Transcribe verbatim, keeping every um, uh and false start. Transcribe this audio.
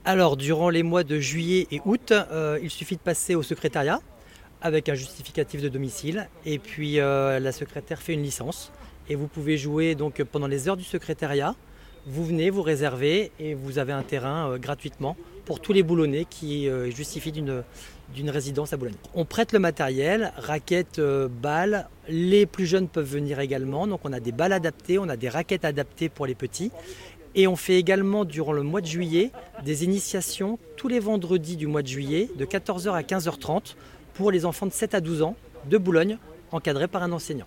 Alors, durant les mois de juillet et août, euh, il suffit de passer au secrétariat avec un justificatif de domicile et puis euh, la secrétaire fait une licence et vous pouvez jouer donc pendant les heures du secrétariat. Vous venez, vous réservez et vous avez un terrain euh, gratuitement pour tous les Boulonnais qui euh, justifient d'une, d'une résidence à Boulogne. On prête le matériel, raquettes, euh, balles. Les plus jeunes peuvent venir également. Donc on a des balles adaptées, on a des raquettes adaptées pour les petits. Et on fait également durant le mois de juillet des initiations tous les vendredis du mois de juillet de quatorze heures à quinze heures trente pour les enfants de sept à douze ans de Boulogne encadrés par un enseignant.